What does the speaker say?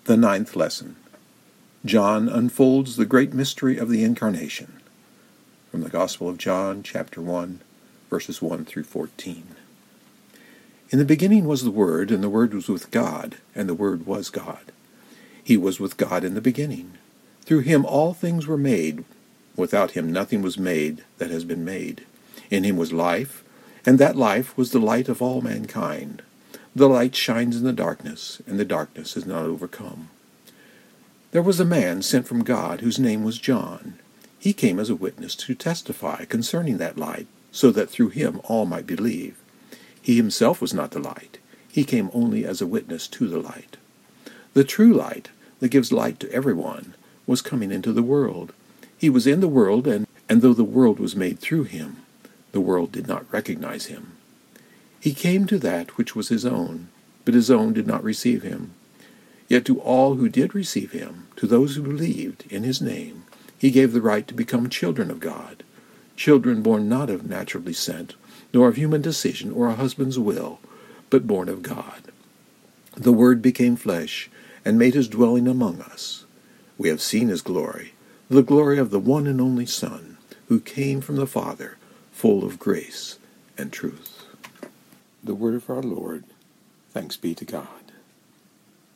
The ninth lesson. John unfolds the great mystery of the Incarnation. From the Gospel of John, chapter 1, verses 1 through 14. In the beginning was the Word, and the Word was with God, and the Word was God. He was with God in the beginning. Through him all things were made. Without him nothing was made that has been made. In him was life, and that life was the light of all mankind. The light shines in the darkness, and the darkness is not overcome. There was a man sent from God whose name was John. He came as a witness to testify concerning that light, so that through him all might believe. He himself was not the light. He came only as a witness to the light. The true light, that gives light to everyone, was coming into the world. He was in the world, and though the world was made through him, the world did not recognize him. He came to that which was his own, but his own did not receive him. Yet to all who did receive him, to those who believed in his name, he gave the right to become children of God, children born not of natural descent, nor of human decision or a husband's will, but born of God. The Word became flesh, and made his dwelling among us. We have seen his glory, the glory of the one and only Son, who came from the Father, full of grace and truth. The word of our Lord. Thanks be to God.